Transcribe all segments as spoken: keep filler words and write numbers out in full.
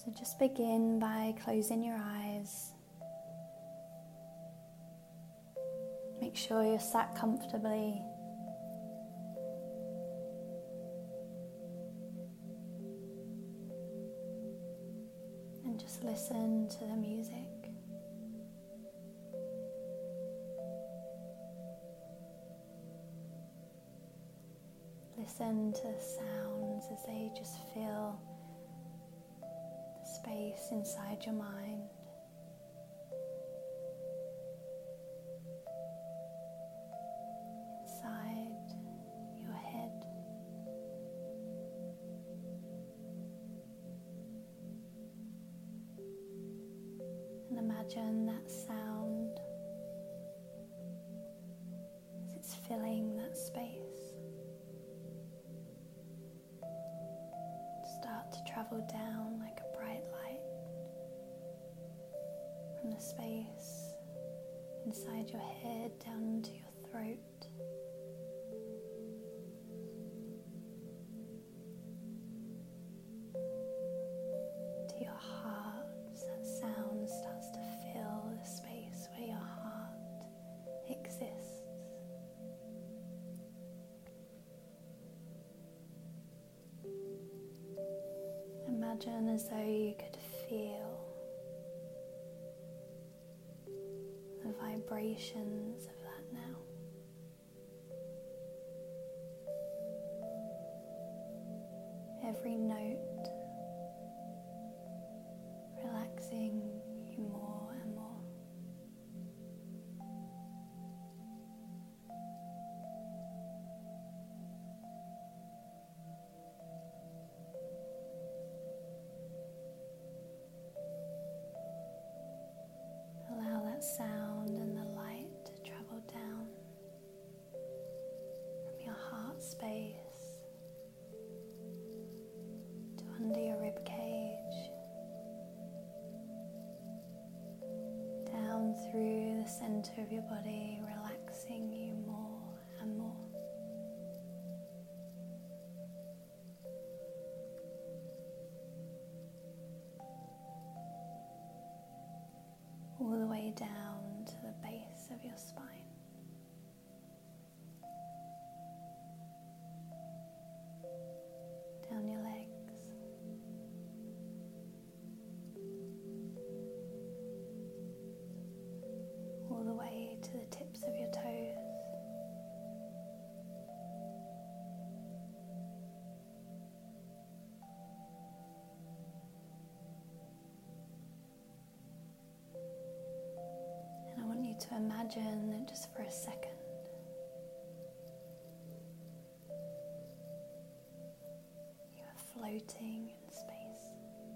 So just begin by closing your eyes. Make sure you're sat comfortably. And just listen to the music. Listen to the sounds as they just fill the space inside your mind. Inside your head. And imagine that sound as it's filling that space. Start to travel down like a bright light from the space inside your head down to your throat. To your heart, as that sound starts to fill the space where your heart exists. Imagine as though you could feel the vibrations of that now. Every note relaxing you more and more. Allow that sound and the light to travel down from your heart space to under your rib cage, down through the center of your body, relaxing you more and more. All the way down to the base of your spine. Down your legs. All the way to the tips of your toes. To imagine that just for a second you are floating in space.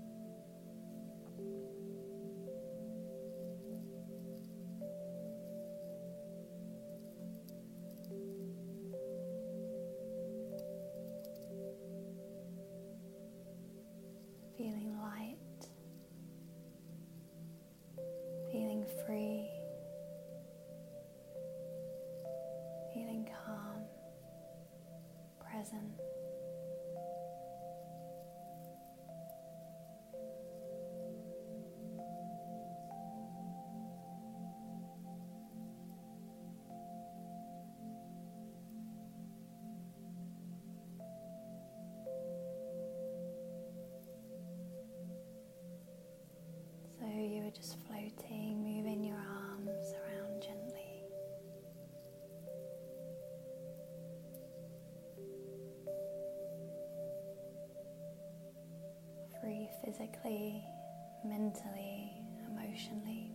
Feeling light, feeling free. Feeling calm, present. So you were just floating, moving your arms around gently. Free physically, mentally, emotionally.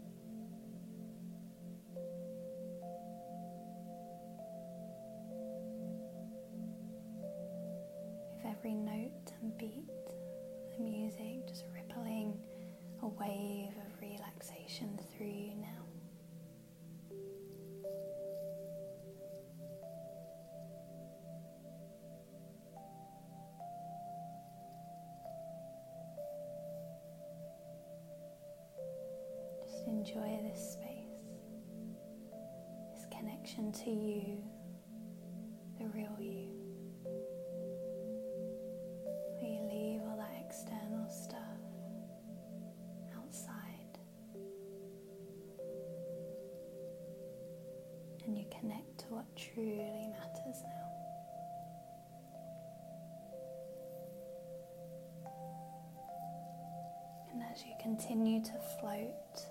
With every note and beat, the music just rippling a wave of relaxation through you now. Enjoy this space, this connection to you, the real you, where you leave all that external stuff and you connect to what truly matters now. And as you continue to float,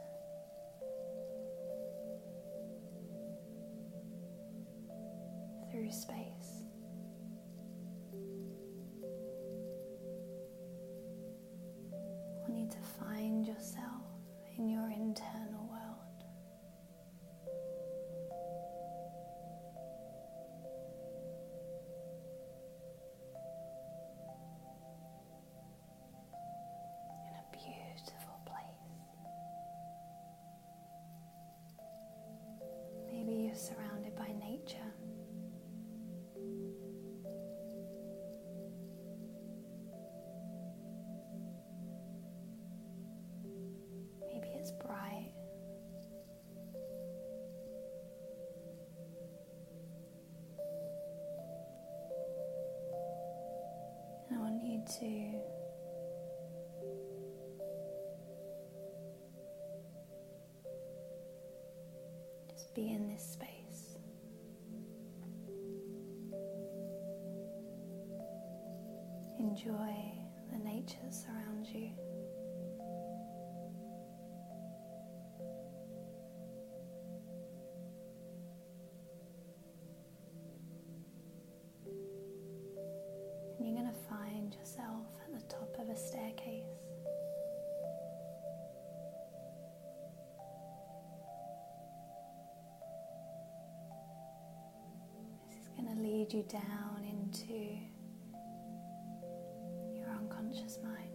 through space, I want you to find yourself in your internal world. In a beautiful place. Maybe you're surrounded by nature. It's bright. And I want you to just be in this space. Enjoy the nature that surrounds you. You're going to find yourself at the top of a staircase. This is going to lead you down into your unconscious mind.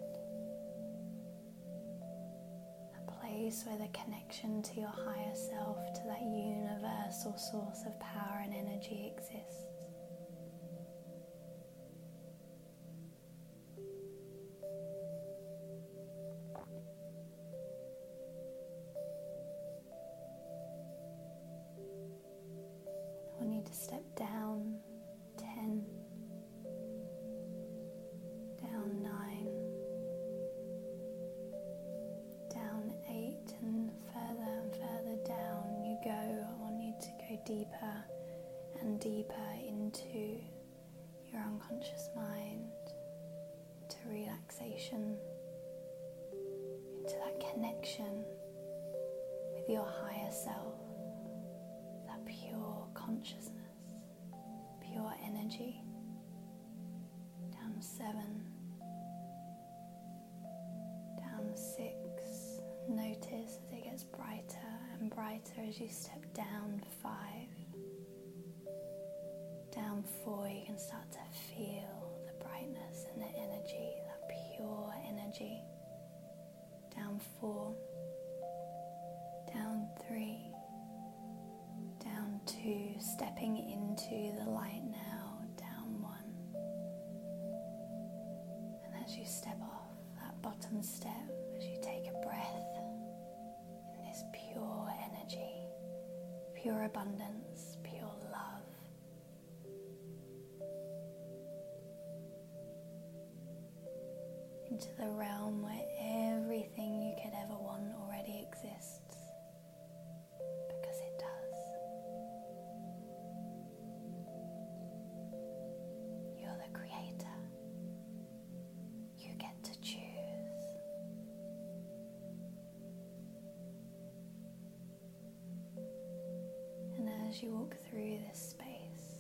A place where the connection to your higher self, to that universal source of power and energy exists. I need to step down ten, down nine, down eight, and further and further down you go. I want you to go deeper and deeper into your unconscious mind, into relaxation, into that connection with your higher self. Pure consciousness, pure energy. Down seven, down six. Notice as it gets brighter and brighter as you step down five. Down four, you can start to feel the brightness and the energy, that pure energy. Down four, down three. Two, stepping into the light now, down one. And as you step off that bottom step, as you take a breath in this pure energy, pure abundance, pure love. Into the realm where everything you could ever want already exists. As you walk through this space,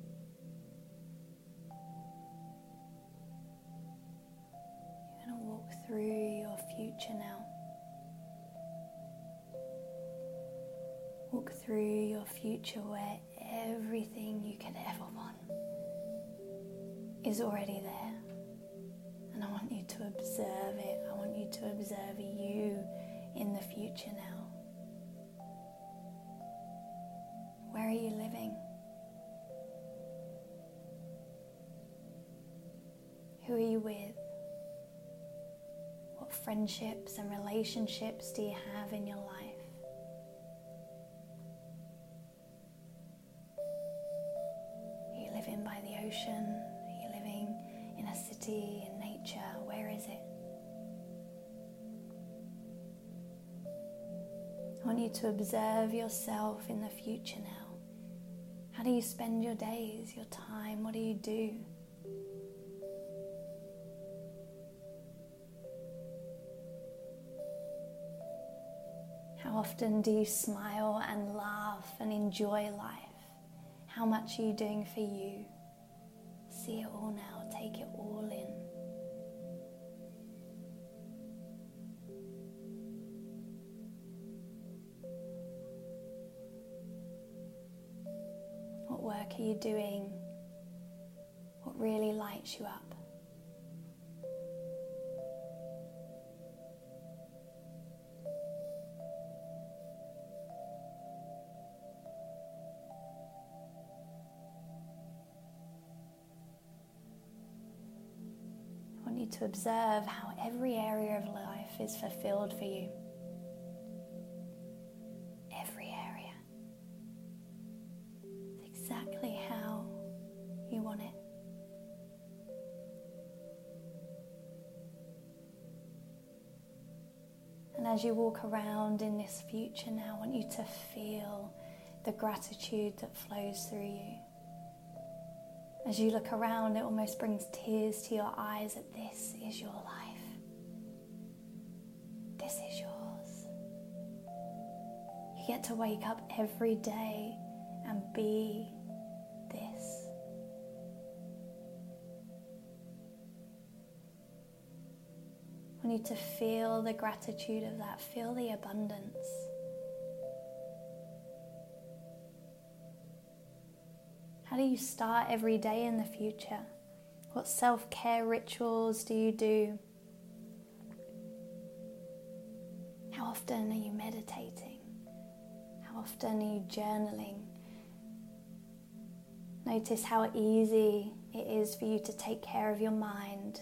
you're going to walk through your future now. Walk through your future where everything you could ever want is already there. And I want you to observe it. I want you to observe you in the future now. Where are you living? Who are you with? What friendships and relationships do you have in your life? Are you living by the ocean? Are you living in a city, in nature? Where is it? I want you to observe yourself in the future now. How do you spend your days, your time? What do you do? How often do you smile and laugh and enjoy life? How much are you doing for you? See it all now, take it all in. What work are you doing? What really lights you up? I want you to observe how every area of life is fulfilled for you. Every area. It's exactly how you want it. And as you walk around in this future now, I want you to feel the gratitude that flows through you. As you look around, it almost brings tears to your eyes that this is your life. This is yours. You get to wake up every day and be this. I want you to feel the gratitude of that, feel the abundance. How do you start every day in the future? What self-care rituals do you do? How often are you meditating? How often are you journaling? Notice how easy it is for you to take care of your mind,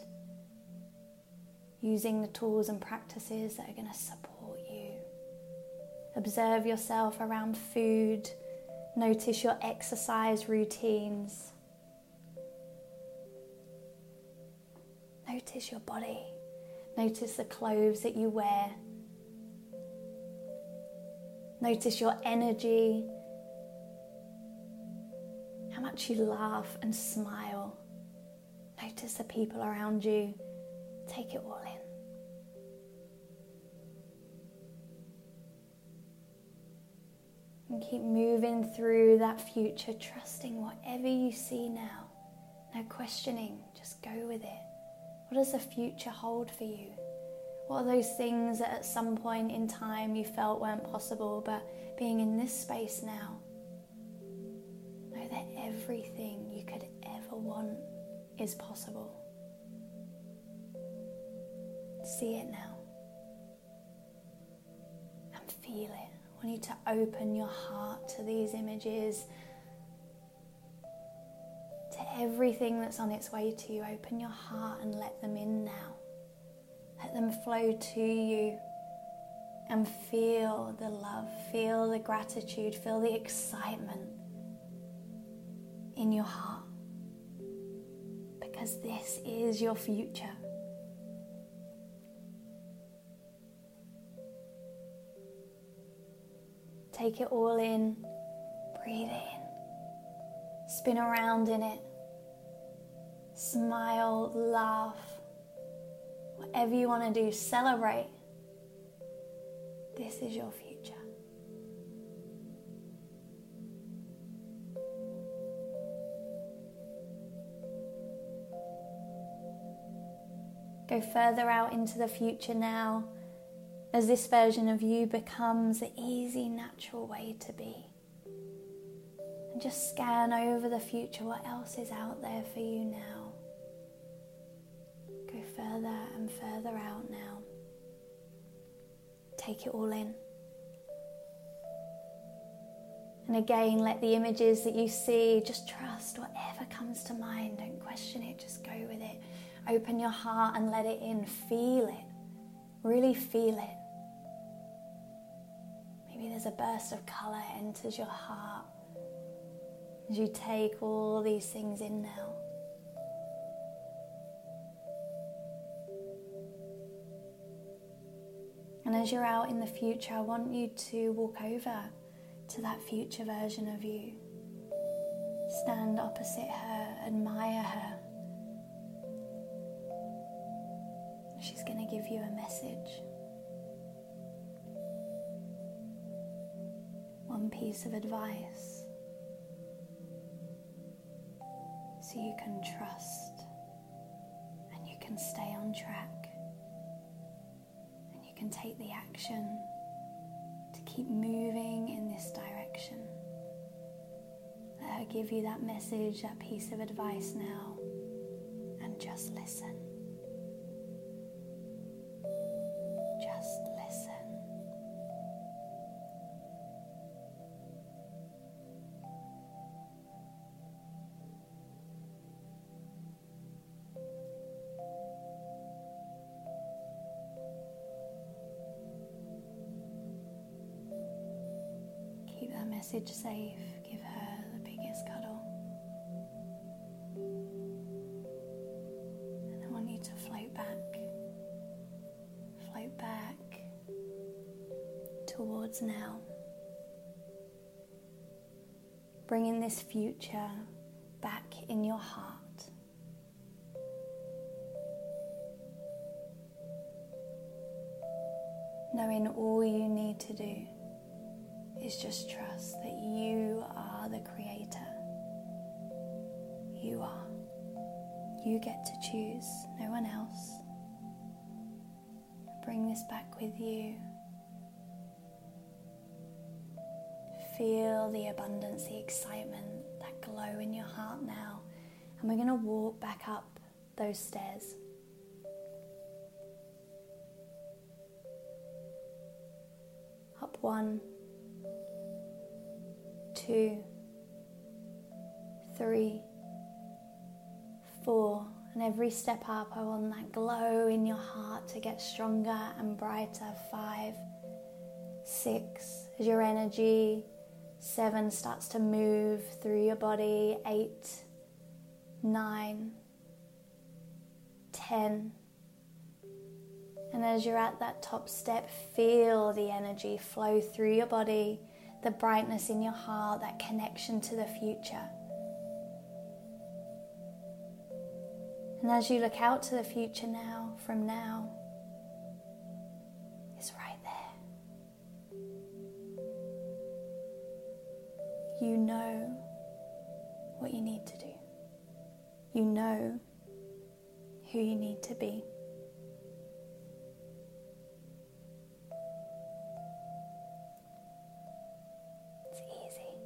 using the tools and practices that are going to support you. Observe yourself around food. Notice your exercise routines. Notice your body. Notice the clothes that you wear. Notice your energy. How much you laugh and smile. Notice the people around you. Take it all in. And keep moving through that future, trusting whatever you see now. No questioning, just go with it. What does the future hold for you? What are those things that at some point in time you felt weren't possible, but being in this space now, know that everything you could ever want is possible. See it now and feel it. I want you to open your heart to these images, to everything that's on its way to you. Open your heart and let them in now. Let them flow to you and feel the love, feel the gratitude, feel the excitement in your heart, because this is your future. Take it all in, breathe in, spin around in it, smile, laugh, whatever you want to do, celebrate. This is your future. Go further out into the future now, as this version of you becomes the easy, natural way to be. And just scan over the future, what else is out there for you now. Go further and further out now. Take it all in. And again, let the images that you see, just trust whatever comes to mind. Don't question it, just go with it. Open your heart and let it in. Feel it. Really feel it. Maybe there's a burst of colour enters your heart as you take all these things in now. And as you're out in the future, I want you to walk over to that future version of you. Stand opposite her, admire her. She's going to give you a message. One piece of advice so you can trust and you can stay on track and you can take the action to keep moving in this direction. Let her give you that message, that piece of advice now, and just listen. Just listen. Keep that message safe. Give her the biggest cuddle. And I want you to float back. Float back towards now. Bringing this future back in your heart. Knowing all you need to do is just trust that you are the creator. You are. You get to choose, no one else. Bring this back with you. Feel the abundance, the excitement, that glow in your heart now. And we're going to walk back up those stairs. Up one, two, three, four. And every step up, I want that glow in your heart to get stronger and brighter. Five, six, as your energy. Seven starts to move through your body. Eight, nine, ten. And as you're at that top step, feel the energy flow through your body, the brightness in your heart, that connection to the future. And as you look out to the future now, from now, it's right there. You know what you need to do. You know who you need to be. It's easy.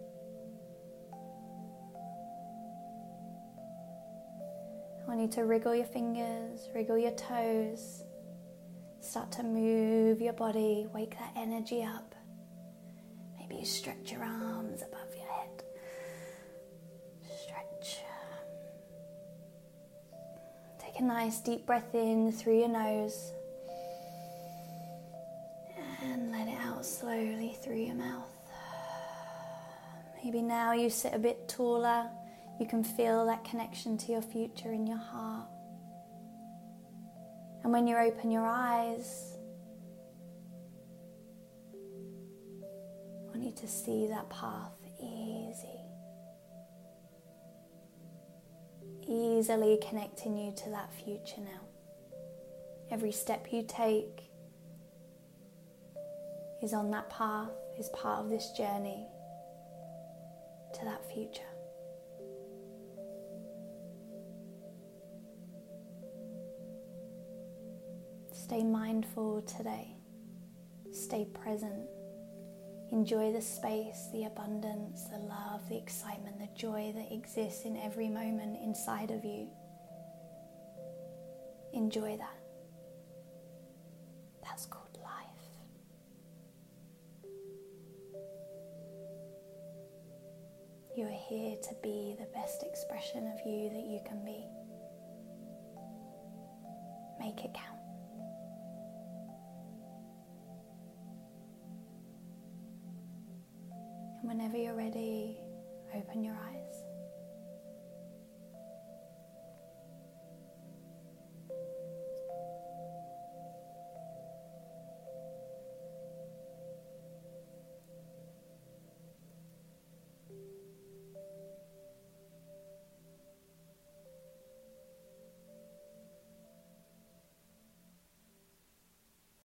I want you to wriggle your fingers, wriggle your toes. Start to move your body, wake that energy up. Maybe you stretch your arms above your head. Stretch. Take a nice deep breath in through your nose. And let it out slowly through your mouth. Maybe now you sit a bit taller. You can feel that connection to your future in your heart. And when you open your eyes, I want you to see that path easy. Easily connecting you to that future now. Every step you take is on that path, is part of this journey to that future. Stay mindful today. Stay present. Enjoy the space, the abundance, the love, the excitement, the joy that exists in every moment inside of you. Enjoy that. That's called life. You are here to be the best expression of you that you can be. Make it count. And whenever you're ready, open your eyes.